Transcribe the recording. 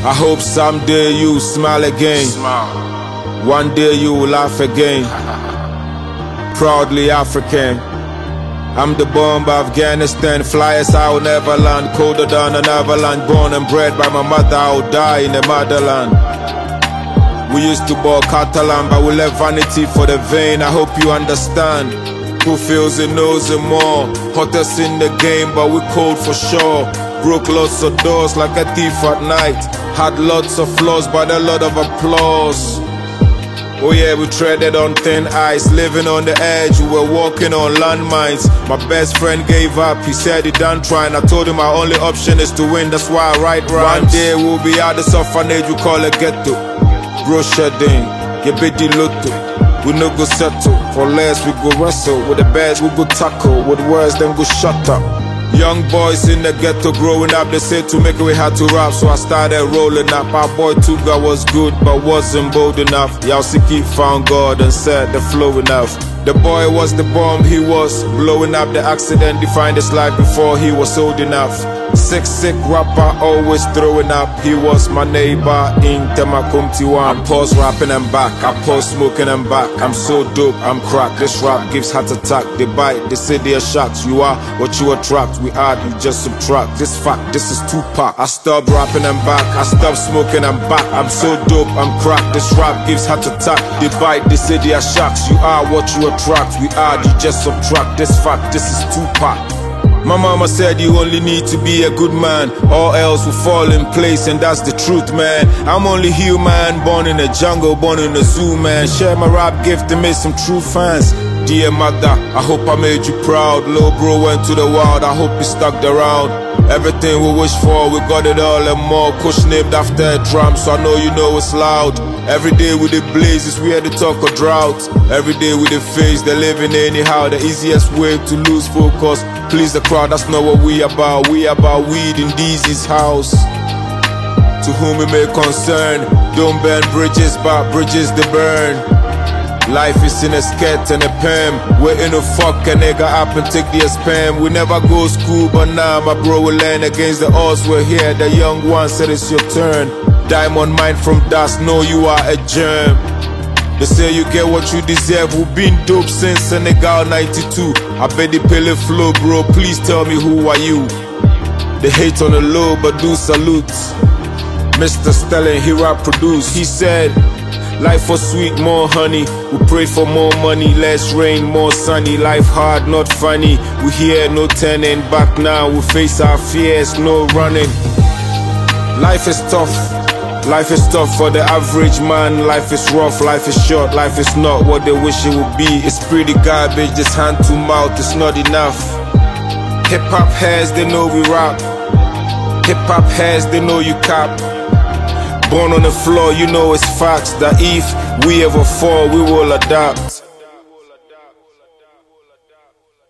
I hope someday you smile again. One day you will laugh again. Proudly African. I'm the bomb of Afghanistan. Flyers I will never land. Colder than an avalanche. Born and bred by my mother, I will die in the motherland. We used to ball Catalan, but we left vanity for the vain. I hope you understand. Who feels it knows it more. Hottest in the game, but we cold for sure. Broke lots of doors like a thief at night. Had lots of flaws, but a lot of applause. Oh yeah, we treaded on thin ice, living on the edge, we were walking on landmines. My best friend gave up, he said he done trying. I told him my only option is to win, that's why I write rhymes. One day we'll be out of orphanage, we call it ghetto. Bro shedding, get bidi lotto. We no go settle, for less we go wrestle. With the best we go tackle, with words then go shut up. Young boys in the ghetto growing up, they said to make it we had to rap, so I started rolling up. Our boy Tuga was good but wasn't bold enough. Yaosiki found God and said the flow enough. The boy was the bomb, he was blowing up. The accident defined his life before he was old enough. Sick rapper, always throwing up. He was my neighbor in Temakumtiwan. I pause rapping and back, I pause smoking and back. I'm so dope, I'm crack. This rap gives heart attack. They bite, they say they are shocked. You are what you attract. We add, you just subtract. This fact, this is Tupac. I stopped rapping and back, I stopped smoking and back. I'm so dope, I'm crack. This rap gives heart attack. They bite, they say they are shocked. You are what you attract. We add, you just subtract. This fact, this is Tupac. My mama said you only need to be a good man, all else will fall in place, and that's the truth, man. I'm only human, born in a jungle, born in a zoo, man. Share my rap gift and make some true fans. Dear mother, I hope I made you proud. Lil bro went to the wild, I hope you stuck around. Everything we wish for, we got it all and more. Kush named after a drum, so I know you know it's loud. Every day with the blazes, we had to talk of drought. Every day with the face, they're living anyhow. The easiest way to lose focus, please the crowd, that's not what we about. We about weed in Deezy's house. To whom it may concern, don't burn bridges, but bridges they burn. Life is in a skirt and a perm. Waiting to fuck a nigga up and take their spam. We never go school, but now my bro will learn against the odds. We're here, the young one said it's your turn. Diamond mine from dust, know you are a germ. They say you get what you deserve. We've been dope since Senegal 92. I bet they pele flow, bro, please tell me who are you. They hate on the low, but do salute. Mr. Stelling, he rap produce. He said, life was sweet, more honey. We prayed for more money, less rain, more sunny. Life hard, not funny. We here, no turning back now. We face our fears, no running. Life is tough. Life is tough for the average man. Life is rough, life is short. Life is not what they wish it would be. It's pretty garbage, just hand to mouth, it's not enough. Hip-hop heads, they know we rap. Hip-hop heads, they know you cap. Born on the floor, you know it's facts. That if we ever fall, we will adapt.